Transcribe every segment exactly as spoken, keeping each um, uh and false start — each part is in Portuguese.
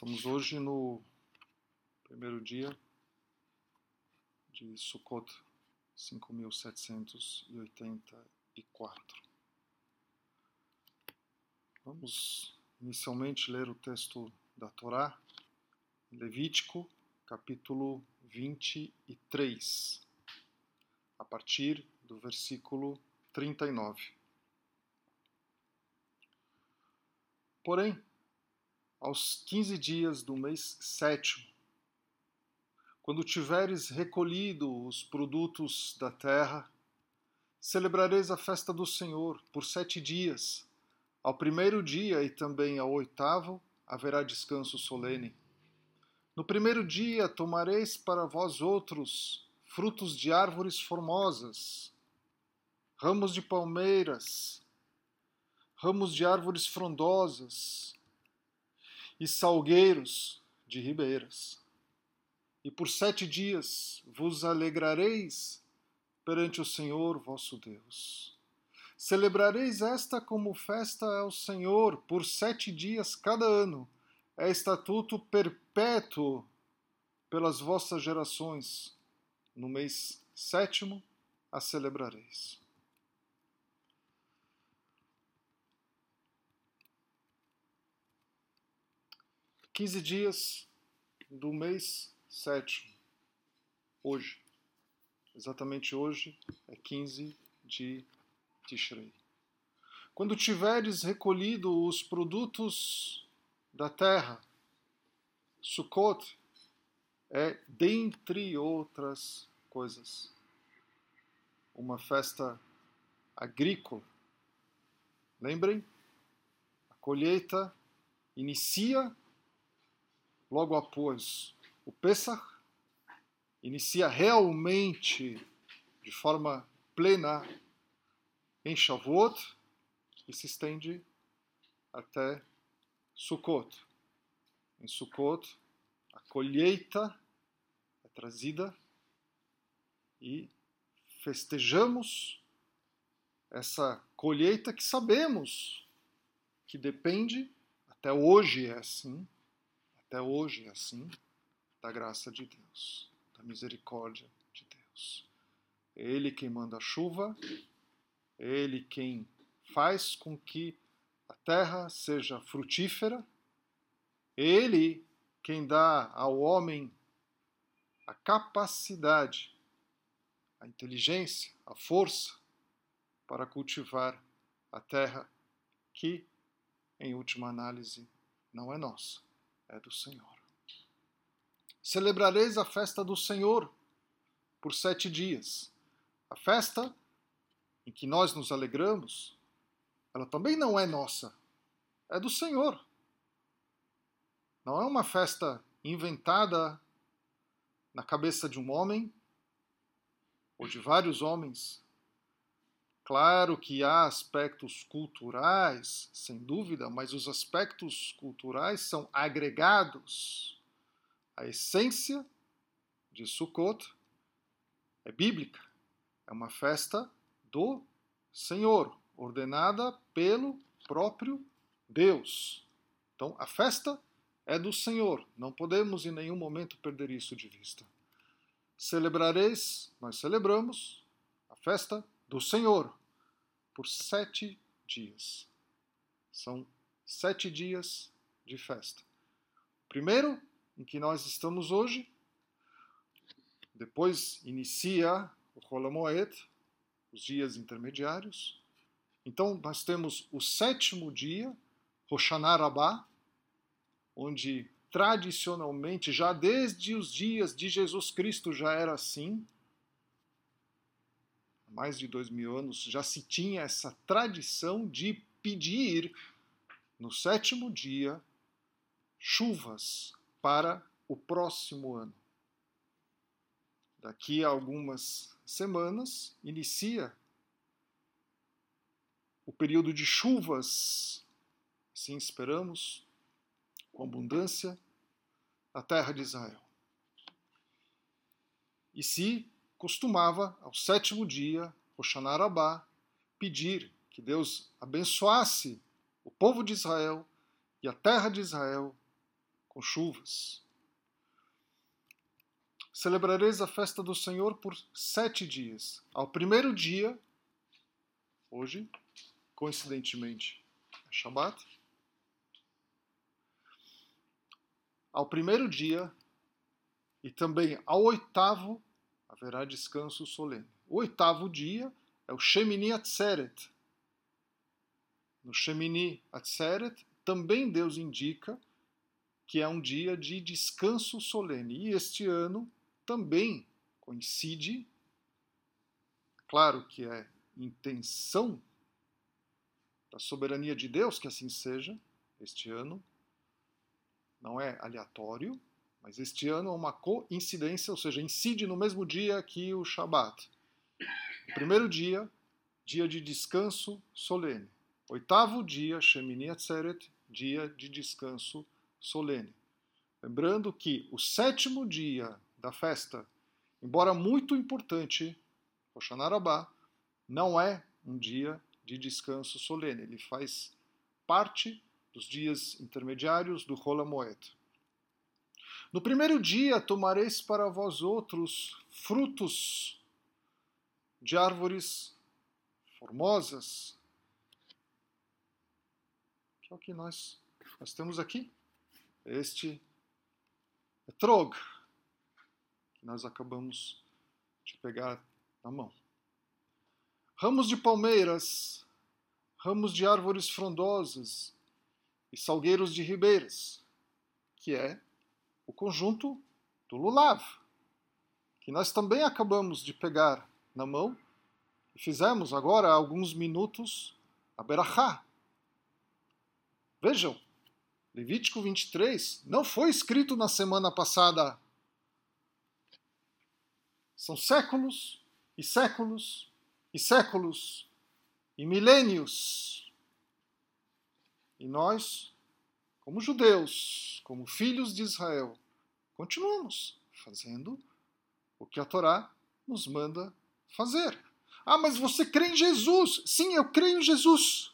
Estamos hoje no primeiro dia de Sukkot cinco mil setecentos e oitenta e quatro. Vamos inicialmente ler o texto da Torá, Levítico, capítulo vinte e três, a partir do versículo trinta e nove. Porém, aos quinze dias do mês sétimo, quando tiveres recolhido os produtos da terra, celebrareis a festa do Senhor por sete dias. Ao primeiro dia e também ao oitavo haverá descanso solene. No primeiro dia tomareis para vós outros frutos de árvores formosas, ramos de palmeiras, ramos de árvores frondosas e salgueiros de ribeiras. E por sete dias vos alegrareis perante o Senhor vosso Deus. Celebrareis esta como festa ao Senhor por sete dias cada ano. É estatuto perpétuo pelas vossas gerações. No mês sétimo a celebrareis. Quinze dias do mês sétimo. Hoje. Exatamente hoje é quinze de Tishrei. Quando tiveres recolhido os produtos da terra, Sukkot é, dentre outras coisas, uma festa agrícola. Lembrem, a colheita inicia logo após o Pesach, inicia realmente de forma plena em Shavuot e se estende até Sukkot. Em Sukkot, a colheita é trazida e festejamos essa colheita que sabemos que depende, até hoje é assim, até hoje é assim, da graça de Deus, da misericórdia de Deus. É Ele quem manda a chuva, é Ele quem faz com que a terra seja frutífera, é Ele quem dá ao homem a capacidade, a inteligência, a força para cultivar a terra que, em última análise, não é nossa, é do Senhor. Celebrareis a festa do Senhor por sete dias. A festa em que nós nos alegramos, ela também não é nossa, é do Senhor. Não é uma festa inventada na cabeça de um homem ou de vários homens. Claro que há aspectos culturais, sem dúvida, mas os aspectos culturais são agregados. A essência de Sukkot é bíblica. É uma festa do Senhor, ordenada pelo próprio Deus. Então, a festa é do Senhor. Não podemos em nenhum momento perder isso de vista. Celebrareis, nós celebramos a festa do Senhor por sete dias. São sete dias de festa. Primeiro, em que nós estamos hoje, depois inicia o Hol HaMoed, os dias intermediários. Então, nós temos o sétimo dia, Hoshana Rabbah, onde tradicionalmente, já desde os dias de Jesus Cristo já era assim, há mais de dois mil anos, já se tinha essa tradição de pedir, no sétimo dia, chuvas para o próximo ano. Daqui a algumas semanas, inicia o período de chuvas, assim esperamos, com abundância, na terra de Israel. E se costumava, ao sétimo dia, Hoshana Rabbah, pedir que Deus abençoasse o povo de Israel e a terra de Israel com chuvas. Celebrareis a festa do Senhor por sete dias. Ao primeiro dia, hoje, coincidentemente, é Shabat. Ao primeiro dia e também ao oitavo haverá descanso solene. O oitavo dia é o Shemini Atzeret. No Shemini Atzeret, também Deus indica que é um dia de descanso solene. E este ano também coincide, claro que é intenção da soberania de Deus que assim seja, este ano, não é aleatório, mas este ano é uma coincidência, ou seja, incide no mesmo dia que o Shabat. O primeiro dia, dia de descanso solene. Oitavo dia, Shemini Atzeret, dia de descanso solene. Lembrando que o sétimo dia da festa, embora muito importante, Hoshana Rabbah, não é um dia de descanso solene. Ele faz parte dos dias intermediários do Hol HaMoed. No primeiro dia tomareis para vós outros frutos de árvores formosas, que é o que nós, nós temos aqui. Este etrog, que nós acabamos de pegar na mão. Ramos de palmeiras, ramos de árvores frondosas e salgueiros de ribeiras, que é o conjunto do lulav, que nós também acabamos de pegar na mão e fizemos agora há alguns minutos a berachá. Vejam, Levítico vinte e três não foi escrito na semana passada. São séculos e séculos e séculos e milênios. E nós, como judeus, como filhos de Israel, continuamos fazendo o que a Torá nos manda fazer. Ah, mas você crê em Jesus? Sim, eu creio em Jesus.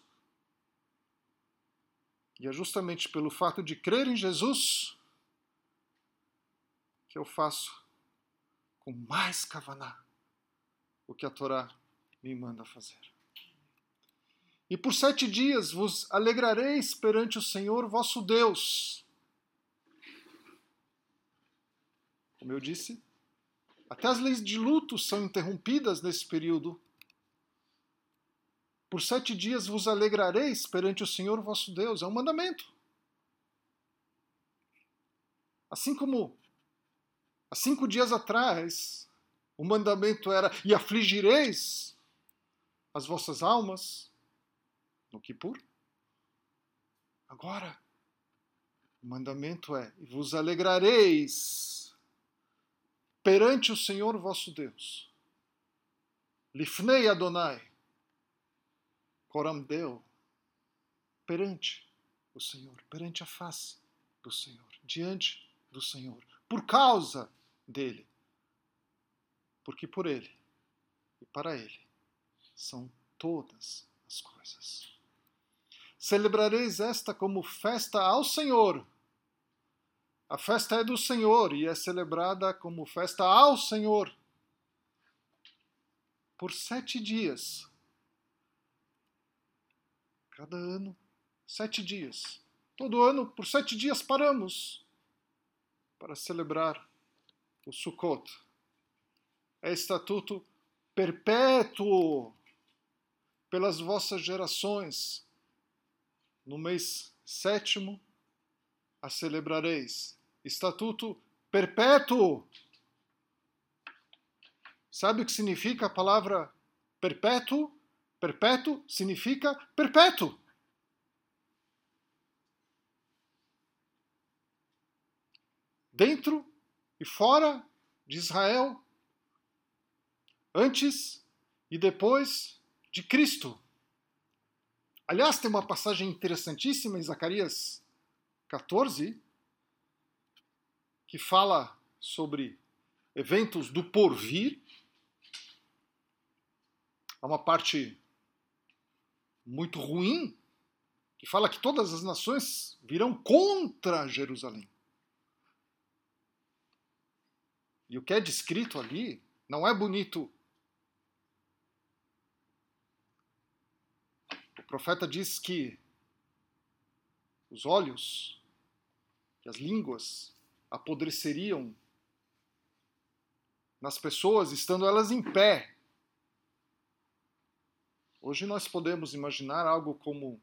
E é justamente pelo fato de crer em Jesus que eu faço com mais kavaná o que a Torá me manda fazer. E por sete dias vos alegrareis perante o Senhor vosso Deus. Como eu disse, até as leis de luto são interrompidas nesse período. Por sete dias vos alegrareis perante o Senhor vosso Deus. É um mandamento. Assim como há cinco dias atrás o mandamento era e afligireis as vossas almas no Kippur. Agora o mandamento é e vos alegrareis perante o Senhor vosso Deus. Lifnei Adonai. Coram Deu, perante o Senhor, perante a face do Senhor, diante do Senhor, por causa dele, porque por ele e para ele são todas as coisas. Celebrareis esta como festa ao Senhor. A festa é do Senhor e é celebrada como festa ao Senhor por sete dias. Cada ano, sete dias. Todo ano, por sete dias, paramos para celebrar o Sukkot. É estatuto perpétuo pelas vossas gerações. No mês sétimo, a celebrareis. Estatuto perpétuo. Sabe o que significa a palavra perpétuo? Perpétuo significa perpétuo. Dentro e fora de Israel, antes e depois de Cristo. Aliás, tem uma passagem interessantíssima em Zacarias quatorze, que fala sobre eventos do porvir. Há uma parte muito ruim, que fala que todas as nações virão contra Jerusalém. E o que é descrito ali não é bonito. O profeta diz que os olhos, que as línguas apodreceriam nas pessoas, estando elas em pé. Hoje nós podemos imaginar algo como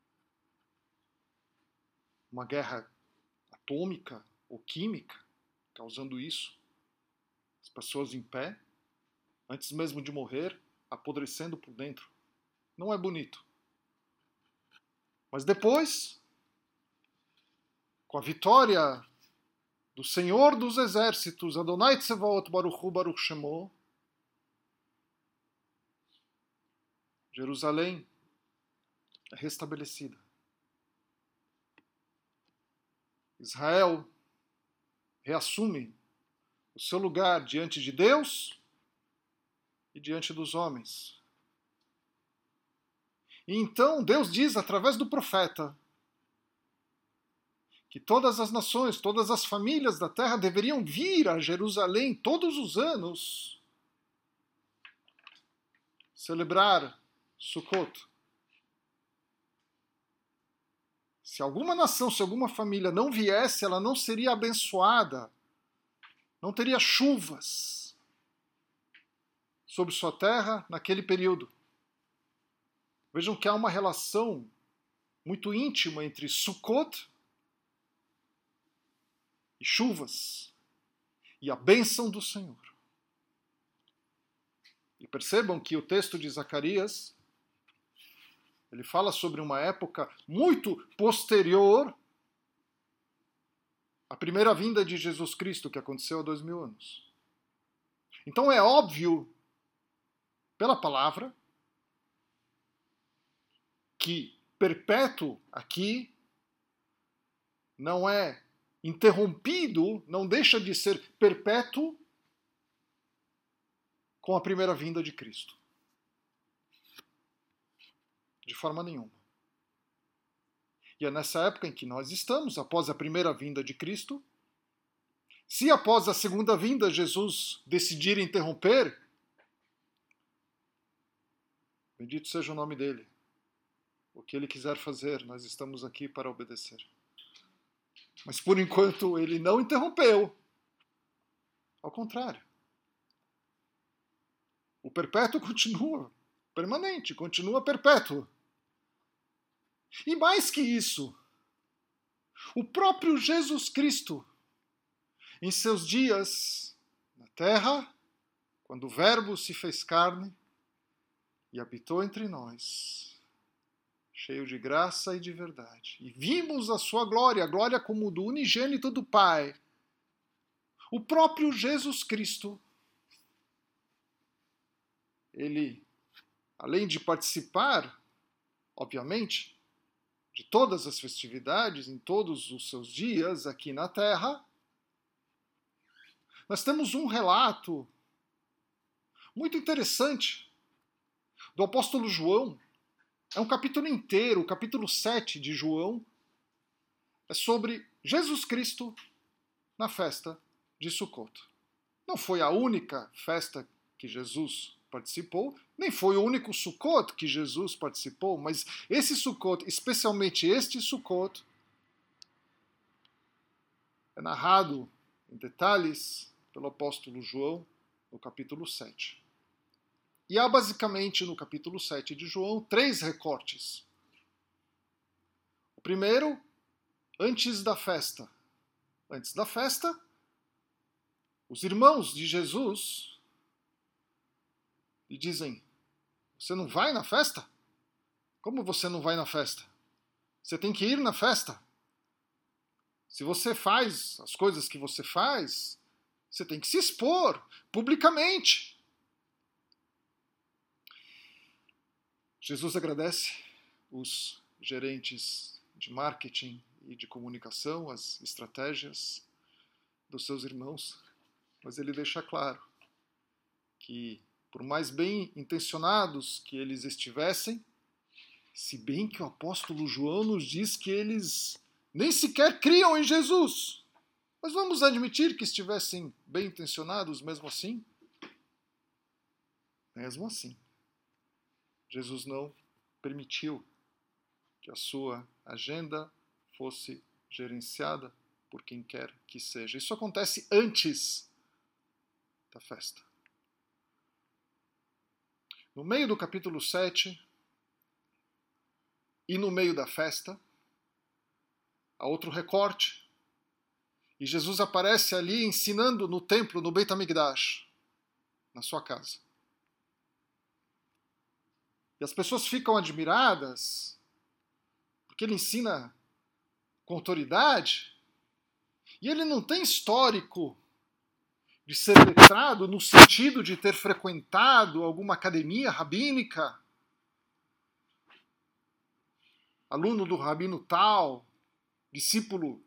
uma guerra atômica ou química, causando isso. As pessoas em pé, antes mesmo de morrer, apodrecendo por dentro. Não é bonito. Mas depois, com a vitória do Senhor dos Exércitos, Adonai Tsevaot Baruch Hu Baruch Shemo, Jerusalém é restabelecida. Israel reassume o seu lugar diante de Deus e diante dos homens. E então Deus diz através do profeta que todas as nações, todas as famílias da terra deveriam vir a Jerusalém todos os anos celebrar Sukkot. Se alguma nação, se alguma família não viesse, ela não seria abençoada, não teria chuvas sobre sua terra naquele período. Vejam que há uma relação muito íntima entre Sukkot e chuvas e a bênção do Senhor. E percebam que o texto de Zacarias, ele fala sobre uma época muito posterior à primeira vinda de Jesus Cristo, que aconteceu há dois mil anos. Então é óbvio, pela palavra, que perpétuo aqui não é interrompido, não deixa de ser perpétuo com a primeira vinda de Cristo. De forma nenhuma. E é nessa época em que nós estamos, após a primeira vinda de Cristo. Se após a segunda vinda Jesus decidir interromper, bendito seja o nome dele. O que ele quiser fazer, nós estamos aqui para obedecer. Mas por enquanto ele não interrompeu. Ao contrário. O perpétuo continua permanente, continua perpétuo. E mais que isso, o próprio Jesus Cristo, em seus dias na terra, quando o Verbo se fez carne e habitou entre nós, cheio de graça e de verdade, e vimos a sua glória, a glória como do unigênito do Pai, o próprio Jesus Cristo, ele, além de participar, obviamente, de todas as festividades, em todos os seus dias aqui na Terra, nós temos um relato muito interessante do apóstolo João. É um capítulo inteiro, o capítulo sete de João, é sobre Jesus Cristo na festa de Sukkot. Não foi a única festa que Jesus participou, nem foi o único Sukkot que Jesus participou, mas esse Sukkot, especialmente este Sukkot, é narrado em detalhes pelo apóstolo João no capítulo sete. E há basicamente no capítulo sete de João três recortes. O primeiro, antes da festa. Antes da festa, os irmãos de Jesus lhe dizem: você não vai na festa? Como você não vai na festa? Você tem que ir na festa. Se você faz as coisas que você faz, você tem que se expor publicamente. Jesus agradece os gerentes de marketing e de comunicação, as estratégias dos seus irmãos, mas ele deixa claro que, por mais bem intencionados que eles estivessem, se bem que o apóstolo João nos diz que eles nem sequer criam em Jesus. Mas vamos admitir que estivessem bem intencionados mesmo assim? Mesmo assim, Jesus não permitiu que a sua agenda fosse gerenciada por quem quer que seja. Isso acontece antes da festa. No meio do capítulo sete e no meio da festa, há outro recorte. E Jesus aparece ali ensinando no templo, no Beit HaMikdash, na sua casa. E as pessoas ficam admiradas, porque ele ensina com autoridade, e ele não tem histórico de ser letrado no sentido de ter frequentado alguma academia rabínica, aluno do rabino tal, discípulo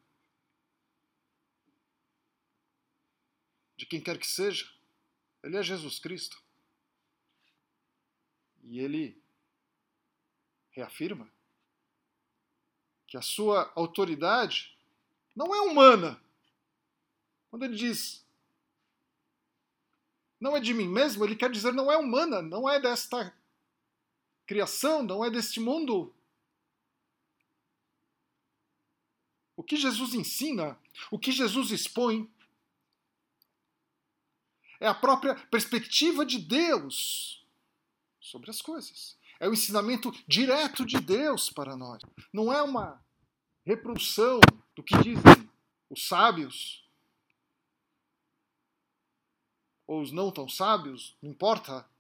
de quem quer que seja. Ele é Jesus Cristo. E ele reafirma que a sua autoridade não é humana. Quando ele diz não é de mim mesmo, ele quer dizer não é humana, não é desta criação, não é deste mundo. O que Jesus ensina, o que Jesus expõe, é a própria perspectiva de Deus sobre as coisas. É o ensinamento direto de Deus para nós. Não é uma reprodução do que dizem os sábios ou os não tão sábios, não importa.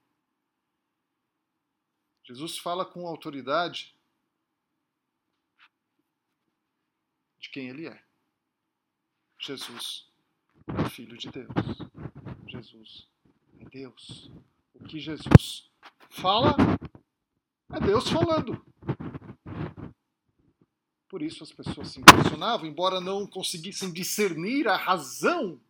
Jesus fala com autoridade de quem ele é. Jesus é Filho de Deus. Jesus é Deus. O que Jesus fala é Deus falando. Por isso as pessoas se impressionavam, embora não conseguissem discernir a razão,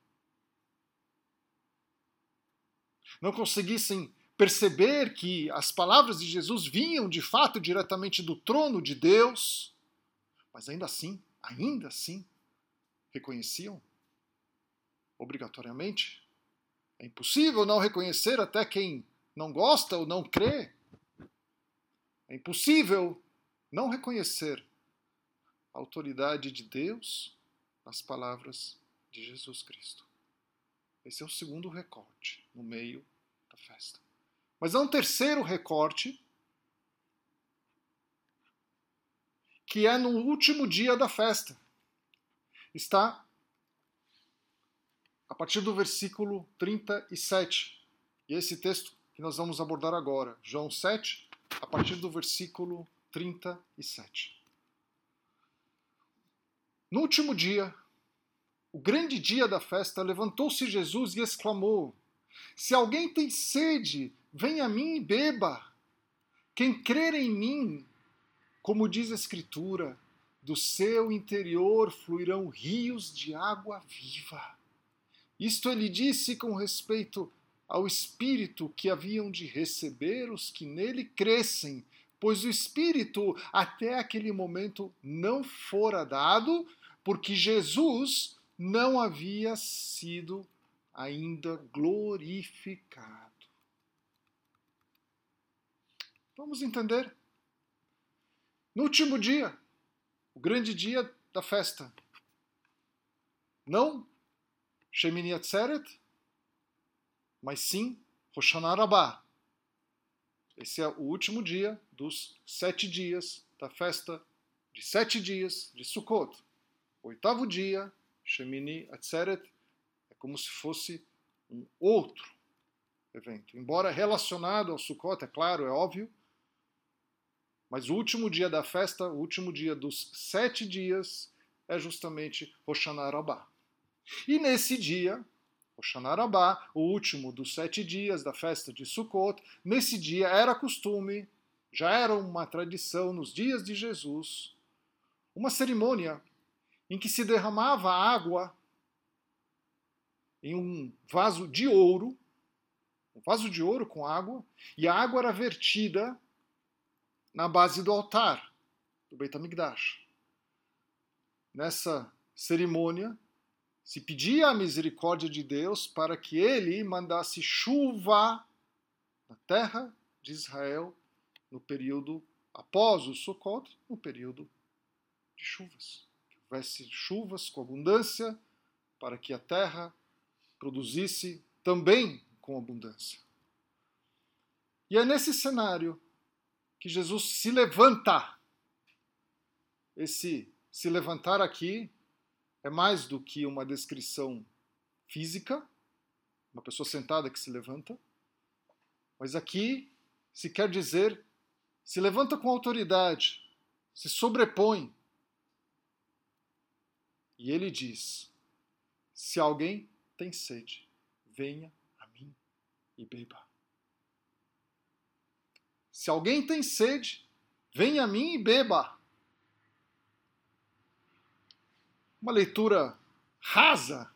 não conseguissem perceber que as palavras de Jesus vinham de fato diretamente do trono de Deus, mas ainda assim, ainda assim, reconheciam obrigatoriamente. É impossível não reconhecer até quem não gosta ou não crê. É impossível não reconhecer a autoridade de Deus nas palavras de Jesus Cristo. Esse é o segundo recorte no meio da festa. Mas há um terceiro recorte, que é no último dia da festa. Está a partir do versículo trinta e sete. E é esse texto que nós vamos abordar agora. João sete, a partir do versículo trinta e sete. No último dia, o grande dia da festa, levantou-se Jesus e exclamou: se alguém tem sede, venha a mim e beba. Quem crer em mim, como diz a Escritura, do seu interior fluirão rios de água viva. Isto ele disse com respeito ao Espírito que haviam de receber os que nele crescem, pois o Espírito até aquele momento não fora dado, porque Jesus não havia sido ainda glorificado. Vamos entender? No último dia, o grande dia da festa, não Shemini Atzeret, mas sim Rosh Hashanah Rabbah. Esse é o último dia dos sete dias da festa de sete dias de Sukkot. O oitavo dia, Shemini Atzeret, é como se fosse um outro evento. Embora relacionado ao Sukkot, é claro, é óbvio, mas o último dia da festa, o último dia dos sete dias, é justamente Rosh Hashanah Rabbah. E nesse dia, Rosh Hashanah Rabbah, o último dos sete dias da festa de Sukkot, nesse dia era costume, já era uma tradição nos dias de Jesus, uma cerimônia em que se derramava água em um vaso de ouro, um vaso de ouro com água, e a água era vertida na base do altar do Beit HaMikdash. Nessa cerimônia, se pedia a misericórdia de Deus para que ele mandasse chuva na terra de Israel no período após o Sukkot, no período de chuvas. Que houvesse chuvas com abundância para que a terra produzisse também com abundância. E é nesse cenário que Jesus se levanta. Esse se levantar aqui é mais do que uma descrição física, uma pessoa sentada que se levanta, mas aqui se quer dizer, se levanta com autoridade, se sobrepõe. E ele diz, se alguém tem sede, venha a mim e beba. Se alguém tem sede, venha a mim e beba. Uma leitura rasa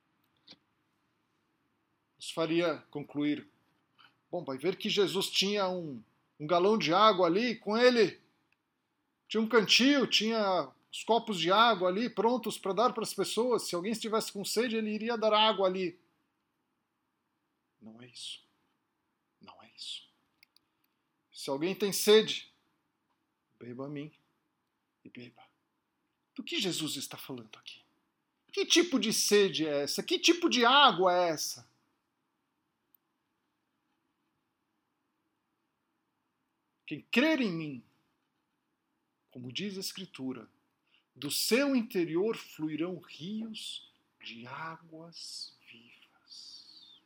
nos faria concluir, bom, vai ver que Jesus tinha um, um galão de água ali com ele, tinha um cantil, tinha os copos de água ali prontos para dar para as pessoas. Se alguém estivesse com sede, ele iria dar água ali. Não é isso. Não é isso. Se alguém tem sede, beba a mim e beba. Do que Jesus está falando aqui? Que tipo de sede é essa? Que tipo de água é essa? Quem crer em mim, como diz a Escritura, do seu interior fluirão rios de águas vivas.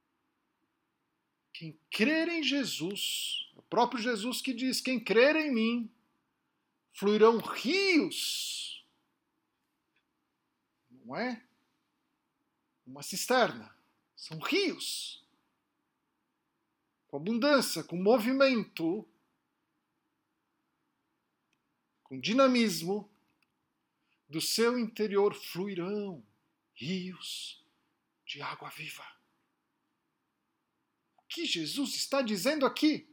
Quem crer em Jesus, o próprio Jesus que diz, quem crer em mim, fluirão rios. Não é uma cisterna, são rios. Com abundância, com movimento, com dinamismo, do seu interior fluirão rios de água viva. O que Jesus está dizendo aqui?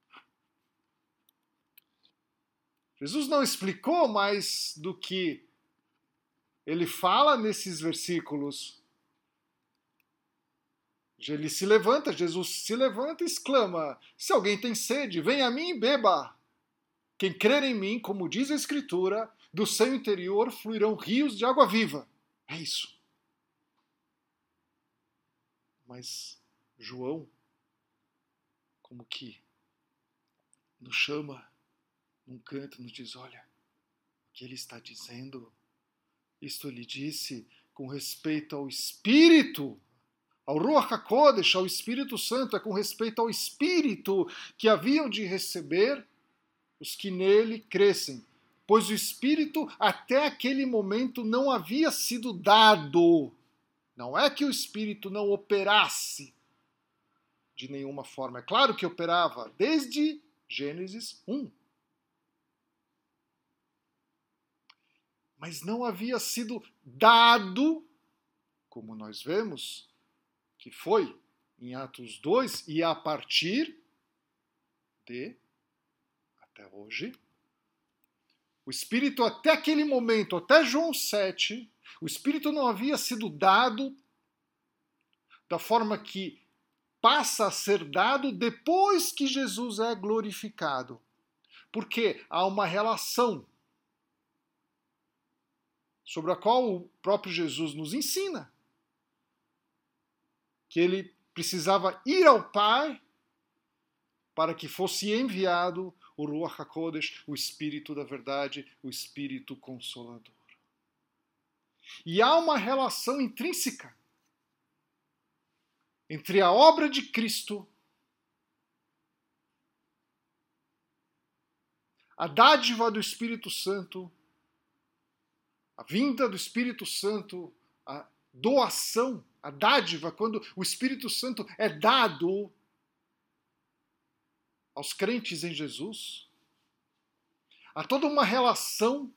Jesus não explicou mais do que ele fala nesses versículos. Ele se levanta, Jesus se levanta e exclama, se alguém tem sede, venha a mim e beba. Quem crer em mim, como diz a Escritura, do seu interior fluirão rios de água viva. É isso. Mas João, como que nos chama num canto, nos diz, olha, o que ele está dizendo, isto ele disse com respeito ao Espírito, ao Ruach HaKodesh, ao Espírito Santo, é com respeito ao Espírito que haviam de receber os que nele crescem, pois o Espírito até aquele momento não havia sido dado. Não é que o Espírito não operasse de nenhuma forma. É claro que operava desde Gênesis um. Mas não havia sido dado, como nós vemos, que foi em Atos dois, e a partir de, até hoje, o Espírito até aquele momento, até João sete, o Espírito não havia sido dado da forma que passa a ser dado depois que Jesus é glorificado. Porque há uma relação sobre a qual o próprio Jesus nos ensina. Que ele precisava ir ao Pai para que fosse enviado o Ruach HaKodesh, o Espírito da Verdade, o Espírito Consolador. E há uma relação intrínseca entre a obra de Cristo, a dádiva do Espírito Santo, a vinda do Espírito Santo, a doação, a dádiva, quando o Espírito Santo é dado aos crentes em Jesus. Há toda uma relação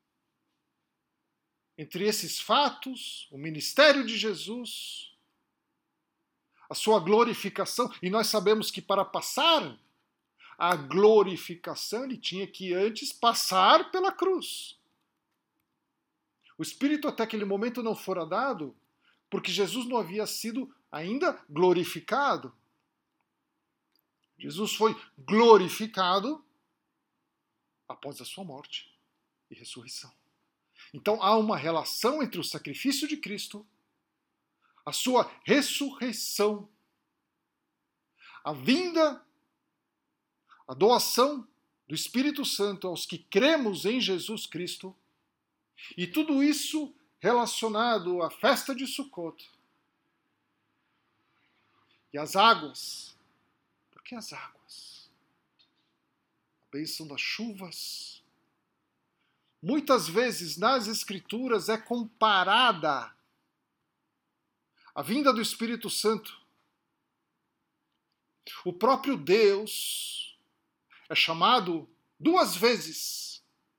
entre esses fatos, o ministério de Jesus, a sua glorificação, e nós sabemos que para passar a glorificação ele tinha que antes passar pela cruz. O Espírito até aquele momento não fora dado, porque Jesus não havia sido ainda glorificado. Jesus foi glorificado após a sua morte e ressurreição. Então há uma relação entre o sacrifício de Cristo, a sua ressurreição, a vinda, a doação do Espírito Santo aos que cremos em Jesus Cristo, e tudo isso relacionado à festa de Sukkot. E as águas. Por que as águas? A bênção das chuvas. Muitas vezes nas Escrituras é comparada a vinda do Espírito Santo. O próprio Deus é chamado duas vezes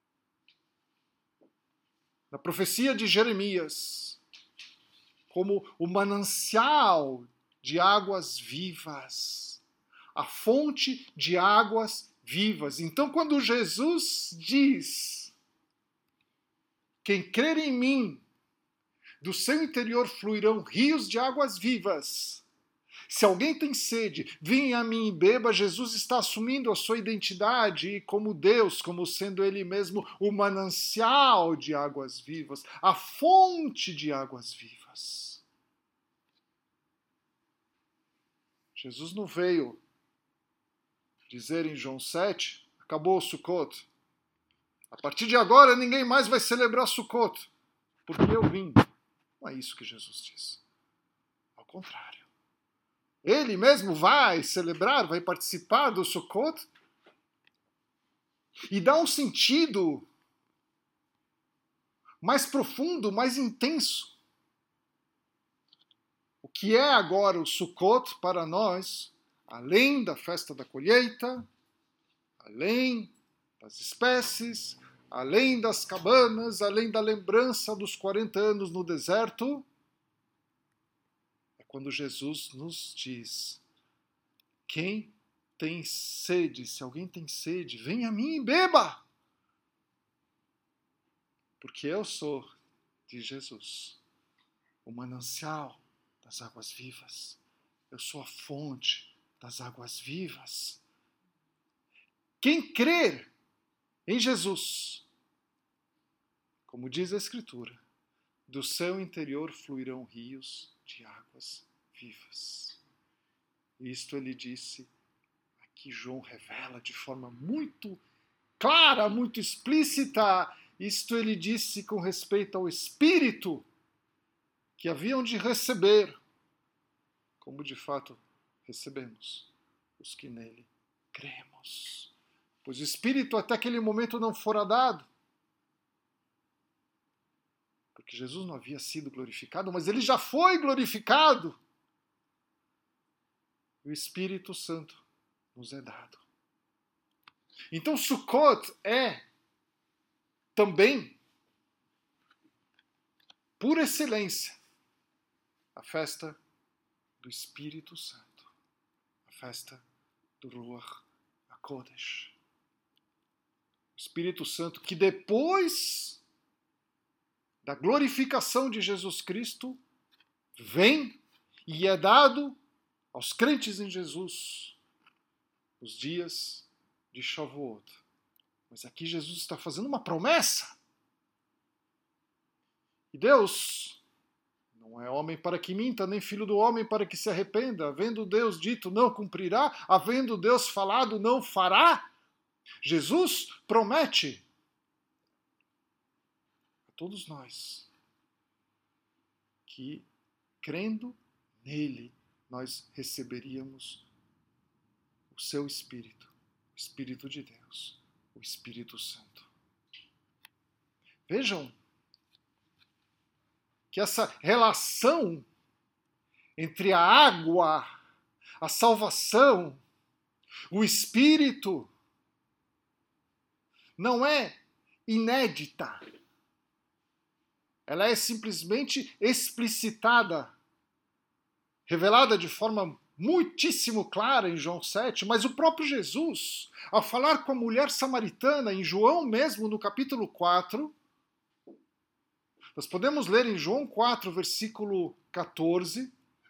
na profecia de Jeremias como o manancial de águas vivas, a fonte de águas vivas. Então, quando Jesus diz: quem crer em mim, do seu interior fluirão rios de águas vivas. Se alguém tem sede, venha a mim e beba. Jesus está assumindo a sua identidade como Deus, como sendo Ele mesmo o manancial de águas vivas, a fonte de águas vivas. Jesus não veio dizer em João sete, acabou o Sukkot. A partir de agora ninguém mais vai celebrar Sukkot, porque eu vim. Não é isso que Jesus diz. Ao contrário. Ele mesmo vai celebrar, vai participar do Sukkot e dá um sentido mais profundo, mais intenso. O que é agora o Sukkot para nós, além da festa da colheita, além das espécies, além das cabanas, além da lembrança dos quarenta anos no deserto, quando Jesus nos diz: quem tem sede, se alguém tem sede, venha a mim e beba. Porque eu sou de Jesus, o manancial das águas vivas. Eu sou a fonte das águas vivas. Quem crer em Jesus, como diz a Escritura, do seu interior fluirão rios de águas vivas. Isto ele disse, aqui João revela de forma muito clara, muito explícita, isto ele disse com respeito ao Espírito que haviam de receber, como de fato recebemos, os que nele cremos. Pois o Espírito até aquele momento não fora dado, porque Jesus não havia sido glorificado, mas ele já foi glorificado. E o Espírito Santo nos é dado. Então Sukkot é também, por excelência, a festa do Espírito Santo, a festa do Ruach HaKodesh. O Espírito Santo que depois da glorificação de Jesus Cristo, vem e é dado aos crentes em Jesus os dias de Shavuot. Mas aqui Jesus está fazendo uma promessa. E Deus não é homem para que minta, nem filho do homem para que se arrependa. Havendo Deus dito, não cumprirá. Havendo Deus falado, não fará. Jesus promete todos nós, que crendo nele, nós receberíamos o seu Espírito, o Espírito de Deus, o Espírito Santo. Vejam que essa relação entre a água, a salvação, o Espírito, não é inédita. Ela é simplesmente explicitada, revelada de forma muitíssimo clara em João sete, mas o próprio Jesus, ao falar com a mulher samaritana, em João mesmo, no capítulo quatro, Nós podemos ler em João quatro, versículo quatorze,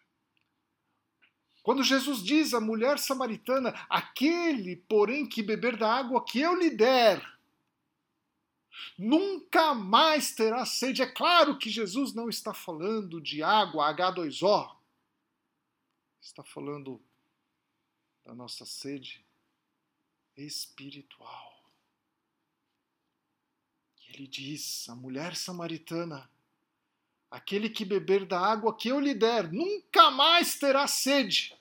quando Jesus diz à mulher samaritana: aquele, porém, que beber da água que eu lhe der, nunca mais terá sede. É claro que Jesus não está falando de água H dois O, está falando da nossa sede espiritual. Ele diz à mulher samaritana: aquele que beber da água que eu lhe der, nunca mais terá sede.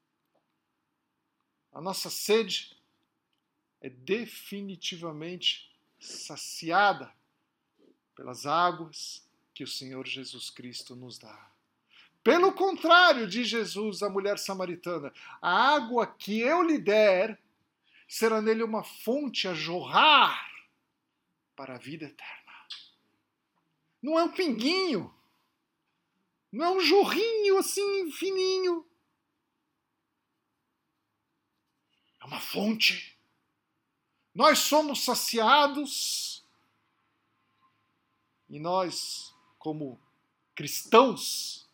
A nossa sede é definitivamente saciada pelas águas que o Senhor Jesus Cristo nos dá. Pelo contrário, diz Jesus à mulher samaritana, a água que eu lhe der será nele uma fonte a jorrar para a vida eterna. Não é um pinguinho, não é um jorrinho assim fininho. É uma fonte. Nós somos saciados e nós, como cristãos,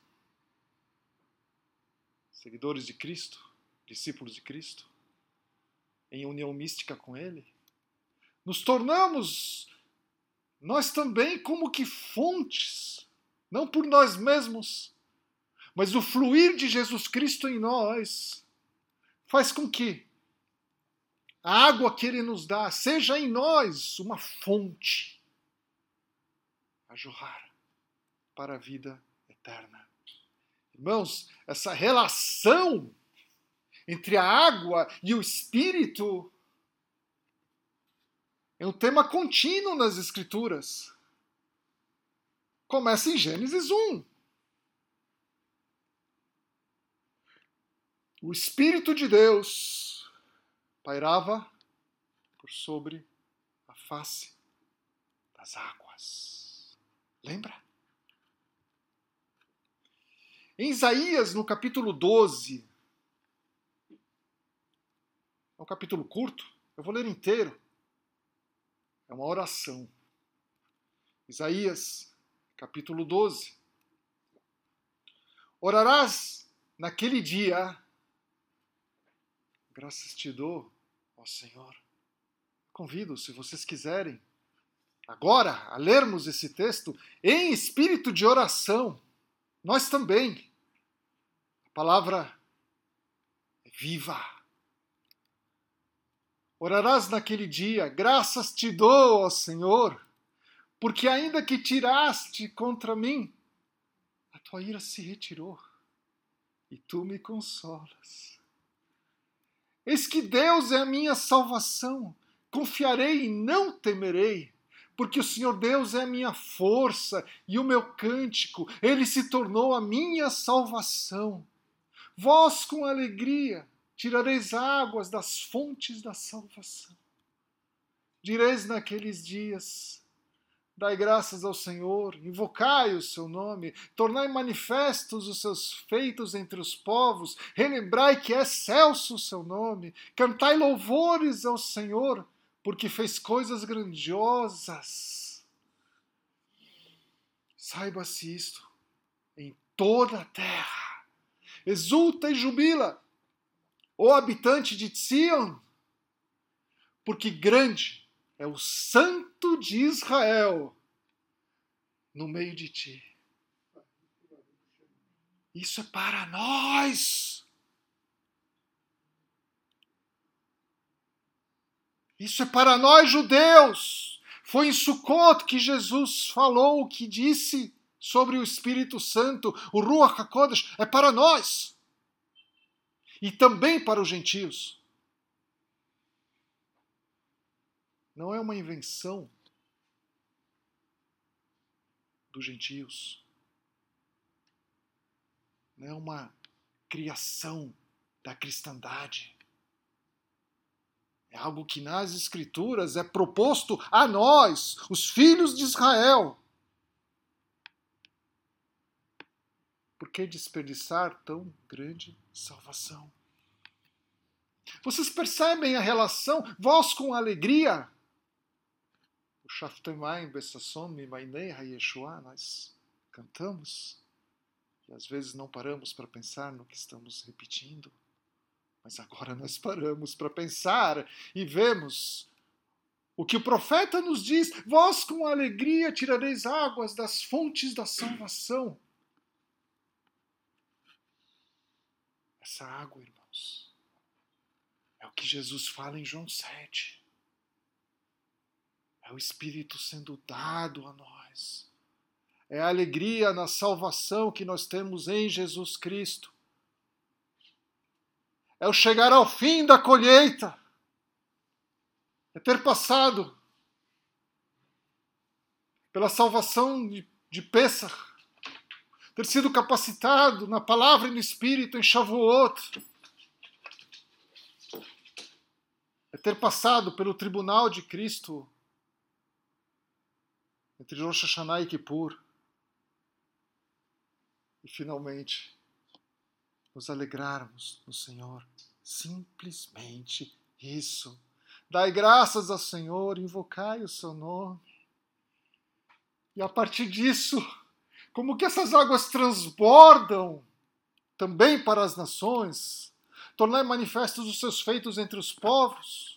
seguidores de Cristo, discípulos de Cristo, em união mística com Ele, nos tornamos nós também como que fontes, não por nós mesmos, mas o fluir de Jesus Cristo em nós faz com que a água que Ele nos dá seja em nós uma fonte a jorrar para a vida eterna. Irmãos, essa relação entre a água e o Espírito é um tema contínuo nas Escrituras. Começa em Gênesis um. O Espírito de Deus pairava por sobre a face das águas. Lembra? Em Isaías, no capítulo doze, é um capítulo curto, eu vou ler inteiro. É uma oração. Isaías, capítulo doze. Orarás naquele dia, graças te dou, ó Senhor. Convido, se vocês quiserem, agora, a lermos esse texto em espírito de oração. Nós também. A palavra é viva. Orarás naquele dia, graças te dou, ó Senhor, porque ainda que tiraste contra mim, a tua ira se retirou e tu me consolas. Eis que Deus é a minha salvação, confiarei e não temerei, porque o Senhor Deus é a minha força e o meu cântico, Ele se tornou a minha salvação. Vós com alegria tirareis águas das fontes da salvação. Direis naqueles dias, dai graças ao Senhor, invocai o seu nome, tornai manifestos os seus feitos entre os povos, relembrai que é excelso o seu nome, cantai louvores ao Senhor, porque fez coisas grandiosas. Saiba-se isto em toda a terra. Exulta e jubila, ó habitante de Sion, porque grande é o Santo de Israel no meio de ti. Isso é para nós. Isso é para nós, judeus. Foi em Sucot que Jesus falou, que disse sobre o Espírito Santo, o Ruach HaKodesh, é para nós. E também para os gentios. Não é uma invenção dos gentios. Não é uma criação da cristandade. É algo que nas Escrituras é proposto a nós, os filhos de Israel. Por que desperdiçar tão grande salvação? Vocês percebem a relação? Vós com alegria. O Shaftemai Bessasson Mimainei Hayeshua, nós cantamos e às vezes não paramos para pensar no que estamos repetindo, mas agora nós paramos para pensar e vemos o que o profeta nos diz: vós com alegria tirareis águas das fontes da salvação. Essa água, irmãos, é o que Jesus fala em João sete. É o Espírito sendo dado a nós. É a alegria na salvação que nós temos em Jesus Cristo. É o chegar ao fim da colheita. É ter passado pela salvação de, de Pêssar, ter sido capacitado na palavra e no Espírito em Shavuot, é ter passado pelo tribunal de Cristo entre Rosh Hashanah e Kippur, e finalmente nos alegrarmos no Senhor. Simplesmente isso. Dai graças ao Senhor, invocai o seu nome. E a partir disso, como que essas águas transbordam também para as nações, tornai manifestos os seus feitos entre os povos.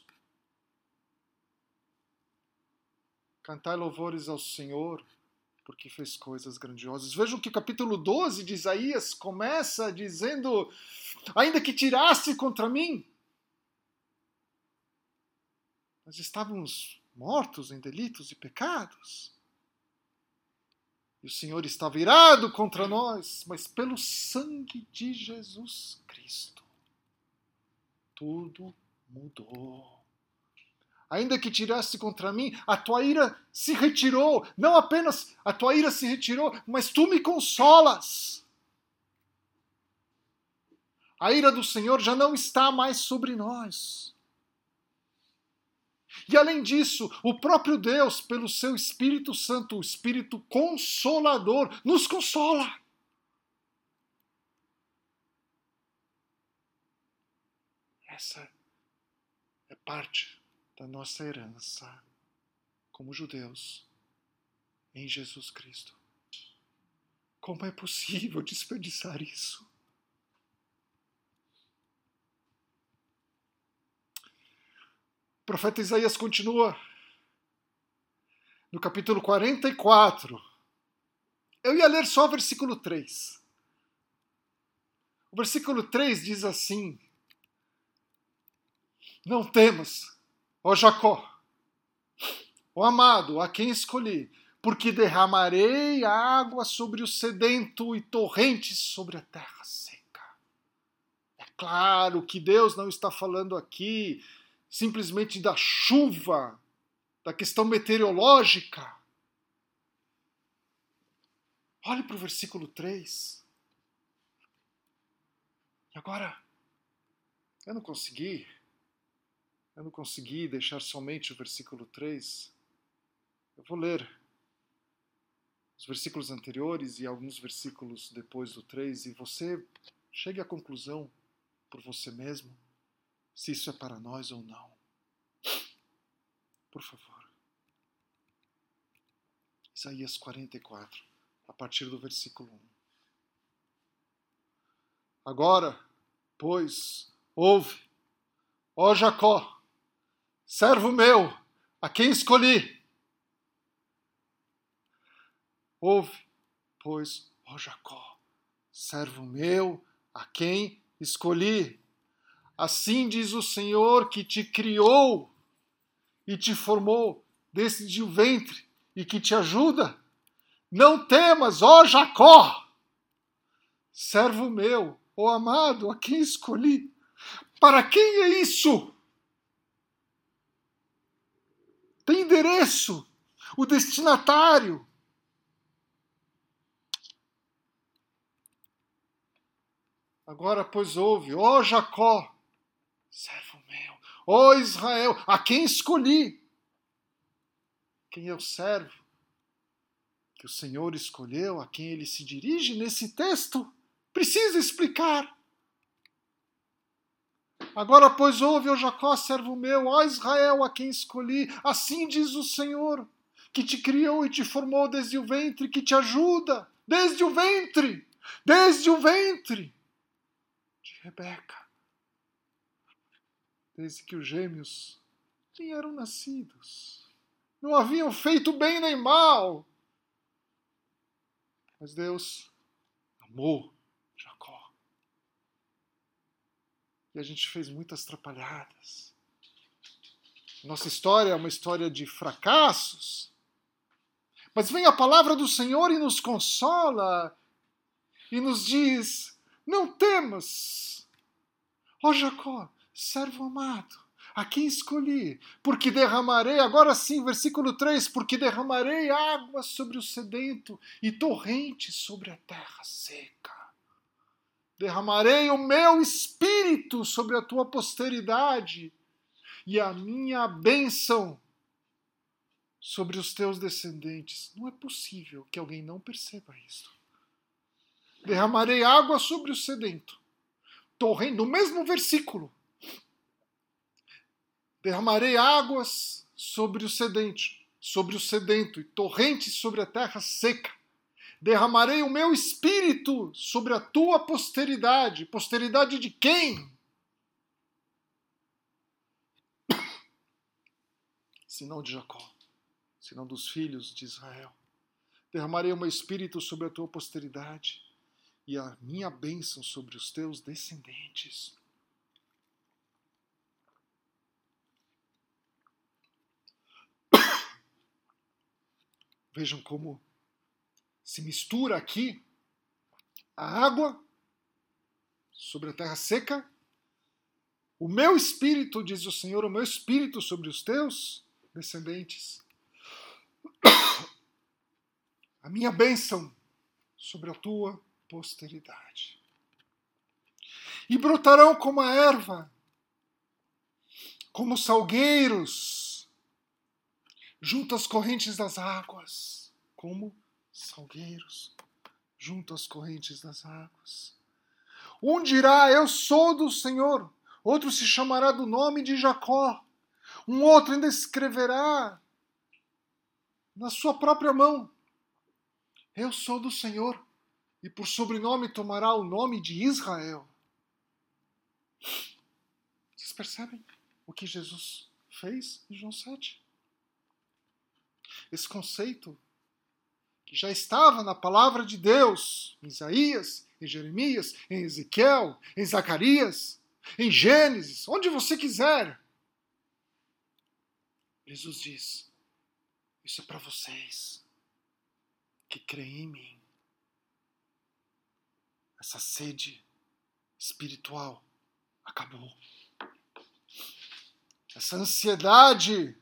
Cantai louvores ao Senhor, porque fez coisas grandiosas. Vejam que o capítulo doze de Isaías começa dizendo: ainda que tirasse contra mim, nós estávamos mortos em delitos e pecados. E o Senhor estava irado contra nós, mas pelo sangue de Jesus Cristo, tudo mudou. Ainda que tirasse contra mim, a tua ira se retirou. Não apenas a tua ira se retirou, mas tu me consolas. A ira do Senhor já não está mais sobre nós. E além disso, o próprio Deus, pelo seu Espírito Santo, o Espírito Consolador, nos consola. Essa é parte da nossa herança como judeus em Jesus Cristo. Como é possível desperdiçar isso? O profeta Isaías continua no capítulo quarenta e quatro. Eu ia ler só o versículo três. O versículo três diz assim: não temas, ó Jacó, ó amado, a quem escolhi, porque derramarei água sobre o sedento e torrentes sobre a terra seca. É claro que Deus não está falando aqui simplesmente da chuva, da questão meteorológica. Olhe para o versículo três. E agora, eu não consegui, eu não consegui deixar somente o versículo três. Eu vou ler os versículos anteriores e alguns versículos depois do três, e você chegue à conclusão por você mesmo se isso é para nós ou não. Por favor. Isaías quarenta e quatro, a partir do versículo um. Agora, pois, ouve, ó Jacó, servo meu, a quem escolhi. Ouve, pois, ó Jacó, servo meu, a quem escolhi. Assim diz o Senhor que te criou e te formou desde o ventre e que te ajuda. Não temas, ó Jacó, servo meu, ó amado, a quem escolhi. Para quem é isso? Tem endereço, o destinatário. Agora, pois, ouve, ó Jacó, servo meu, ó Israel, a quem escolhi. Quem é o servo que o Senhor escolheu, a quem ele se dirige nesse texto? Precisa explicar. Agora, pois, ouve, ó Jacó, servo meu, ó Israel, a quem escolhi. Assim diz o Senhor, que te criou e te formou desde o ventre, que te ajuda desde o ventre, desde o ventre de Rebeca, desde que os gêmeos nem eram nascidos, não haviam feito bem nem mal, mas Deus amou Jacó. E a gente fez muitas atrapalhadas. Nossa história é uma história de fracassos. Mas vem a palavra do Senhor e nos consola e nos diz: não temas, ó Jacó, servo amado, a quem escolhi, porque derramarei, agora sim, versículo três, porque derramarei água sobre o sedento e torrentes sobre a terra seca. Derramarei o meu espírito sobre a tua posteridade e a minha bênção sobre os teus descendentes. Não é possível que alguém não perceba isso. Derramarei água sobre o sedento. Torrente, no mesmo versículo. Derramarei águas sobre o sedente, sobre o sedento e torrentes sobre a terra seca. Derramarei o meu espírito sobre a tua posteridade. Posteridade de quem? Senão de Jacó, senão dos filhos de Israel. Derramarei o meu espírito sobre a tua posteridade e a minha bênção sobre os teus descendentes. Vejam como se mistura aqui a água sobre a terra seca, o meu espírito, diz o Senhor, o meu espírito sobre os teus descendentes, a minha bênção sobre a tua posteridade. E brotarão como a erva, como salgueiros, junto às correntes das águas, como salgueiros, junto às correntes das águas. Um dirá, eu sou do Senhor, outro se chamará do nome de Jacó, um outro ainda escreverá na sua própria mão, eu sou do Senhor, e por sobrenome tomará o nome de Israel. Vocês percebem o que Jesus fez em João sete? Esse conceito que já estava na palavra de Deus, em Isaías, em Jeremias, em Ezequiel, em Zacarias, em Gênesis, onde você quiser. Jesus diz, isso é para vocês que creem em mim. Essa sede espiritual acabou. Essa ansiedade,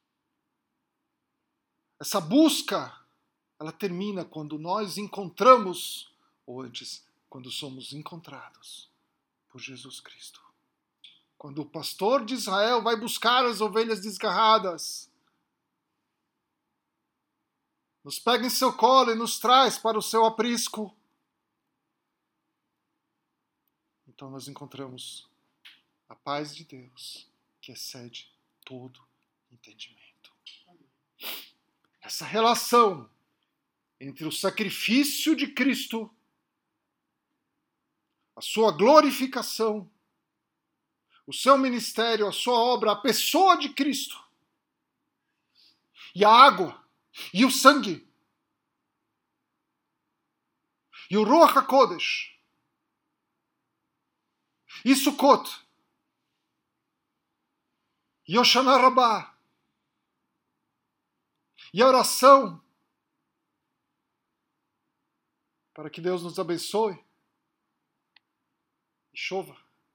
essa busca, ela termina quando nós encontramos, ou antes, quando somos encontrados por Jesus Cristo. Quando o pastor de Israel vai buscar as ovelhas desgarradas, nos pega em seu colo e nos traz para o seu aprisco, então nós encontramos a paz de Deus, que excede todo entendimento. Essa relação entre o sacrifício de Cristo, a sua glorificação, o seu ministério, a sua obra, a pessoa de Cristo, e a água, e o sangue, e o Ruach HaKodesh, e Sukkot, e Hoshana Rabbah, e a oração, para que Deus nos abençoe e chova.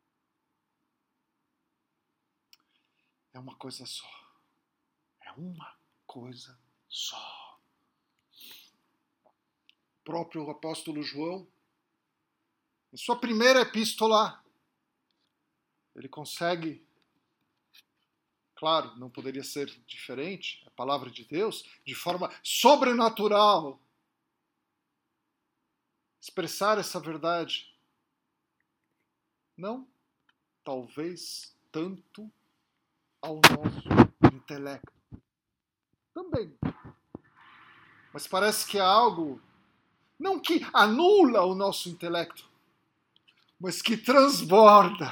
É uma coisa só. É uma coisa só. O próprio apóstolo João, em sua primeira epístola, ele consegue, claro, não poderia ser diferente, a palavra de Deus, de forma sobrenatural, expressar essa verdade. Não, talvez, tanto ao nosso intelecto. Também. Mas parece que é algo, não que anula o nosso intelecto, mas que transborda.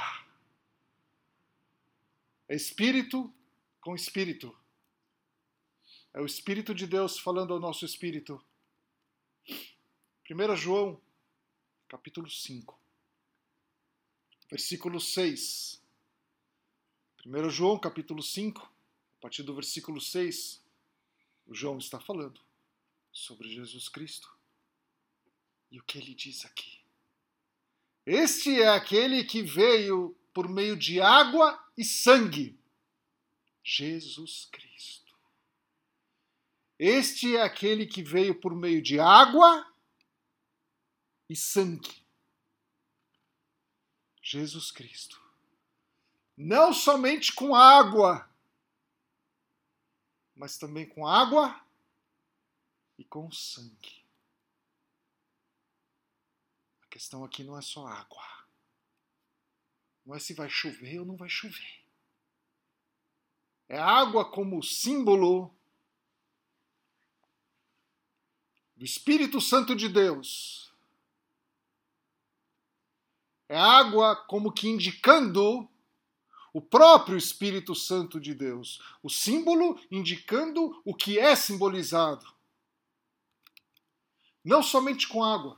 É espírito com espírito. É o Espírito de Deus falando ao nosso espírito. primeiro João, capítulo cinco, versículo seis. primeiro João, capítulo cinco, a partir do versículo seis, o João está falando sobre Jesus Cristo. E o que ele diz aqui? Este é aquele que veio por meio de água e sangue. Jesus Cristo. Este é aquele que veio por meio de água e sangue. Jesus Cristo. Não somente com água, mas também com água e com sangue. A questão aqui não é só água. Não é se vai chover ou não vai chover. É água como símbolo do Espírito Santo de Deus. É água como que indicando o próprio Espírito Santo de Deus. O símbolo indicando o que é simbolizado. Não somente com água,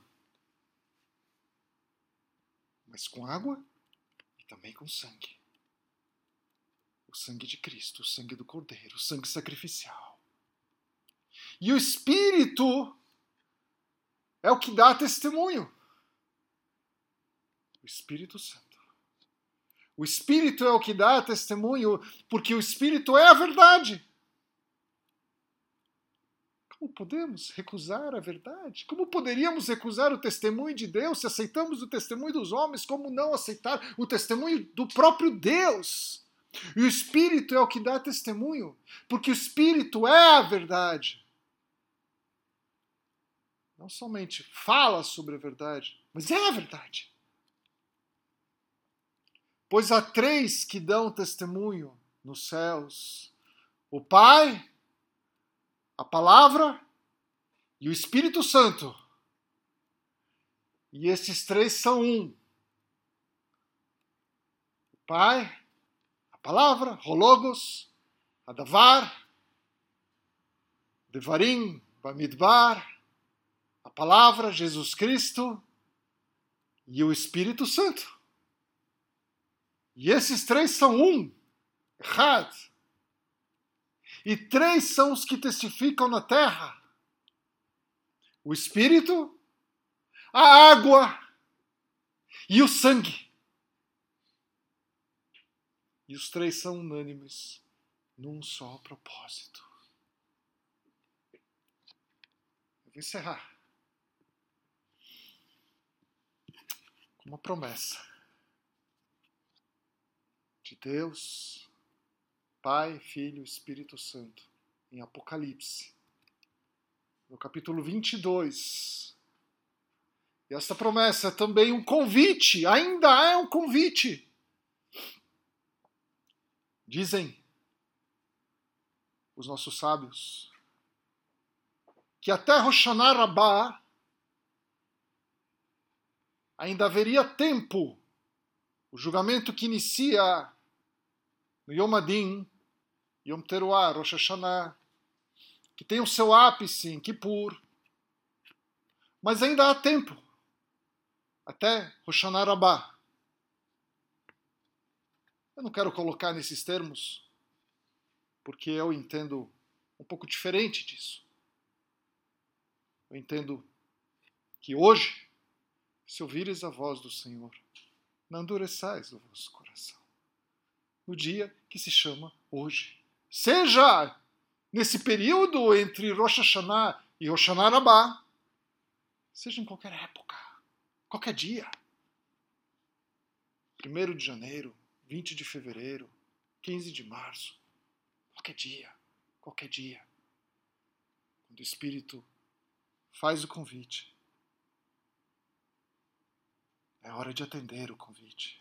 mas com água e também com sangue. O sangue de Cristo, o sangue do Cordeiro, o sangue sacrificial. E o Espírito é o que dá testemunho. O Espírito Santo. O Espírito é o que dá testemunho, porque o Espírito é a verdade. Como podemos recusar a verdade? Como poderíamos recusar o testemunho de Deus se aceitamos o testemunho dos homens? Como não aceitar o testemunho do próprio Deus? E o Espírito é o que dá testemunho, porque o Espírito é a verdade. Não somente fala sobre a verdade, mas é a verdade. Pois há três que dão testemunho nos céus: o Pai, a Palavra e o Espírito Santo. E esses três são um. O Pai, a Palavra, Hologos, Adavar, Devarim, Bamidbar, a Palavra, Jesus Cristo e o Espírito Santo. E esses três são um, Echad. E três são os que testificam na terra: o Espírito, a água e o sangue. E os três são unânimes num só propósito. Eu vou encerrar com uma promessa de Deus, Pai, Filho e Espírito Santo, em Apocalipse, no capítulo vinte e dois. E esta promessa é também um convite, ainda é um convite. Dizem os nossos sábios que até Rosh Hashanah Rabbah ainda haveria tempo, o julgamento que inicia no Yom Adin, Yom Teruah, Rosh Hashanah, que tem o seu ápice em Kippur, mas ainda há tempo, até Rosh Hashanah Rabbah. Eu não quero colocar nesses termos, porque eu entendo um pouco diferente disso. Eu entendo que hoje, se ouvires a voz do Senhor, não endureçais o vosso coração. No dia que se chama hoje. Seja nesse período entre Rosh Hashanah e Rosh Hashanah Rabbah, seja em qualquer época, qualquer dia. primeiro de janeiro, vinte de fevereiro, quinze de março, qualquer dia, qualquer dia. Quando o Espírito faz o convite, é hora de atender o convite.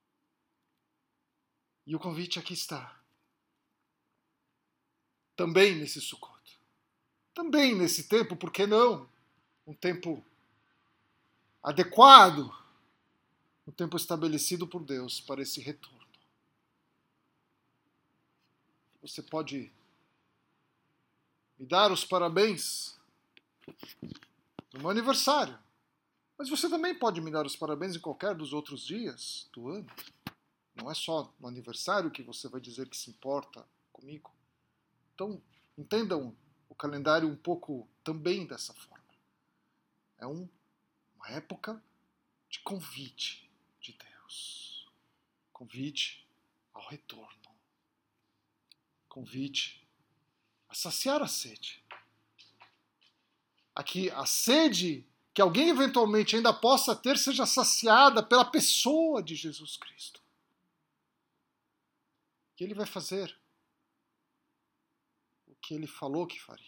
E o convite aqui está. Também nesse Sukkot. também nesse tempo, por que não? Um tempo adequado, um tempo estabelecido por Deus para esse retorno. Você pode me dar os parabéns no meu aniversário, mas você também pode me dar os parabéns em qualquer dos outros dias do ano. Não é só no aniversário que você vai dizer que se importa comigo. Então, entendam o calendário um pouco também dessa forma. É um, uma época de convite de Deus. Convite ao retorno. Convite a saciar a sede. A que a sede que alguém eventualmente ainda possa ter seja saciada pela pessoa de Jesus Cristo. Que Ele vai fazer o que Ele falou que faria.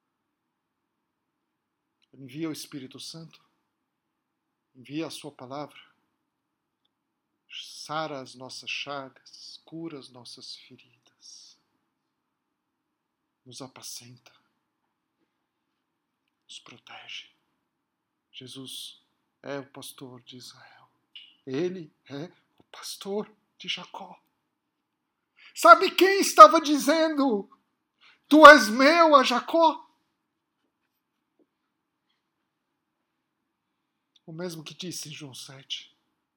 Ele envia o Espírito Santo, envia a sua palavra, sara as nossas chagas, cura as nossas feridas, nos apacenta, nos protege. Jesus é o pastor de Israel. Ele é o pastor de Jacó. Sabe quem estava dizendo: tu és meu, a Jacó? O mesmo que disse em João sete.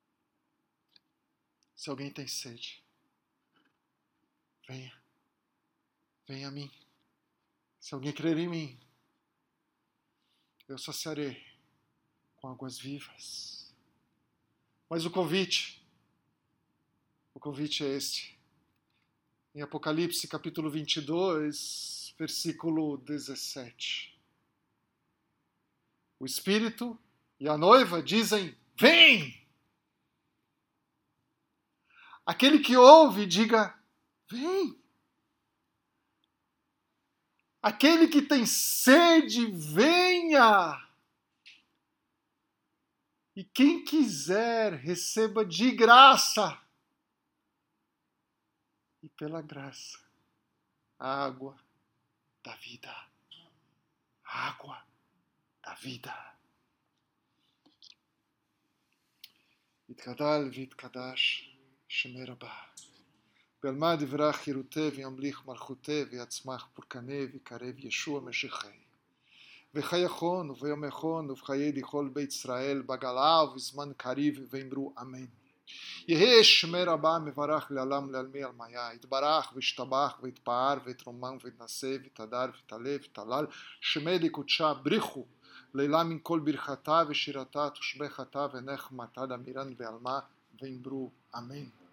Se alguém tem sede, venha. Venha a mim. Se alguém crer em mim, eu saciarei com águas vivas. Mas o convite, o convite é este. Em Apocalipse capítulo vinte e dois, versículo dezessete. O Espírito e a noiva dizem: vem! Aquele que ouve, diga: vem! Aquele que tem sede, venha! E quem quiser, receba de graça. E pela graça, a água da vida. A água da vida. יתגדל ויתקדש שמי רבה. בעלמא דברה חירותי וימליך מלכותי ויצמח פורקני ויקרב ישוע משיחי. וחייכון ויומכון ובחיי דכל בית ישראל בגלה ובזמן קריב ואמרו אמן. יהא שמי רבה מברך לעולם לעלמי עלמיה. יתברך וישתבח ויתפאר ויתרומם ויתנשא ויתהדר ויתעלה ויתהלל. שמי דקודשה בריחו. לילה מן כל ברכתה ושירתה תושבחתה ונחמתה דמירן בעלמה ואמרו אמן.